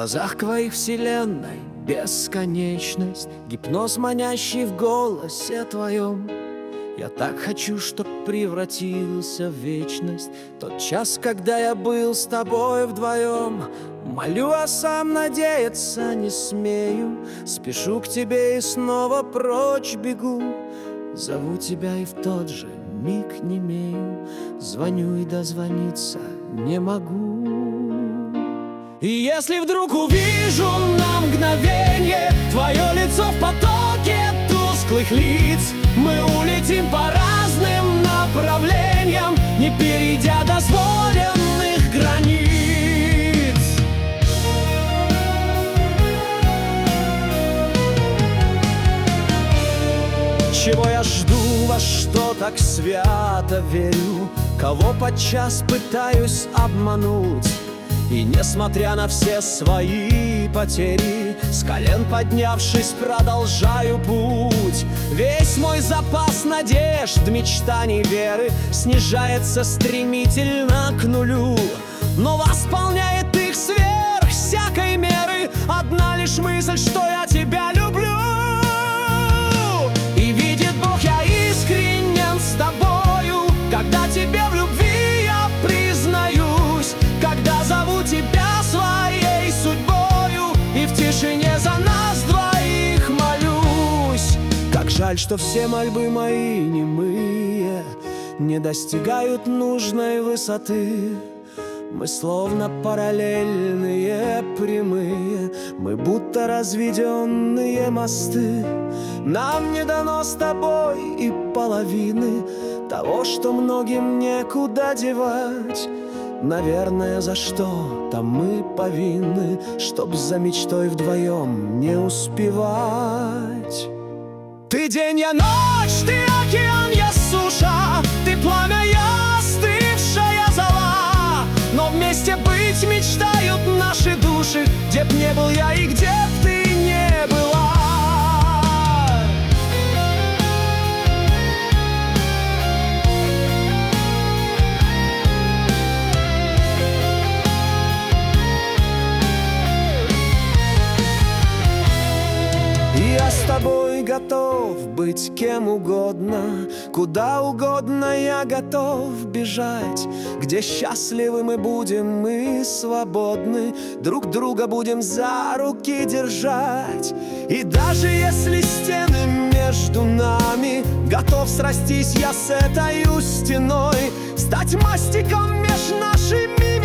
глазах твоих вселенной бесконечность, гипноз, манящий в голосе твоем. Я так хочу, чтоб превратился в вечность тот час, когда я был с тобой вдвоем. Молю, а сам надеяться не смею, спешу к тебе и снова прочь бегу. Зову тебя и в тот же миг немею, звоню и дозвониться не могу. И если вдруг увижу на мгновенье твое лицо в потоке тусклых лиц, мы улетим по разным направлениям, не перейдя дозволенных границ. Чего я жду, во что так свято верю, кого подчас пытаюсь обмануть. И несмотря на все свои потери, с колен поднявшись, продолжаю путь. Весь мой запас надежд, мечтаний, веры снижается стремительно к нулю, но восполняет их сверх всякой меры одна лишь мысль, что я тебя люблю. И видит Бог, я искренен с тобою, когда тебе в любви я признаюсь, когда зову тебя своей судьбою и в тишине за нас двоих молюсь. Как жаль, что все мольбы мои немые не достигают нужной высоты. Мы словно параллельные прямые, мы будто разведенные мосты. Нам не дано с тобой и половины того, что многим некуда девать. Наверное, за что-то мы повинны, чтоб за мечтой вдвоем не успевать. Ты день, я ночь, ты океан, я суша, ты пламя, я остывшая зола. Но вместе быть мечтают наши души, где б не был я и где б ты не была. Я с тобой готов быть кем угодно, куда угодно я готов бежать. Где счастливы мы будем, мы свободны, друг друга будем за руки держать. И даже если стены между нами, готов срастись я с этой стеной, стать мостиком меж нашими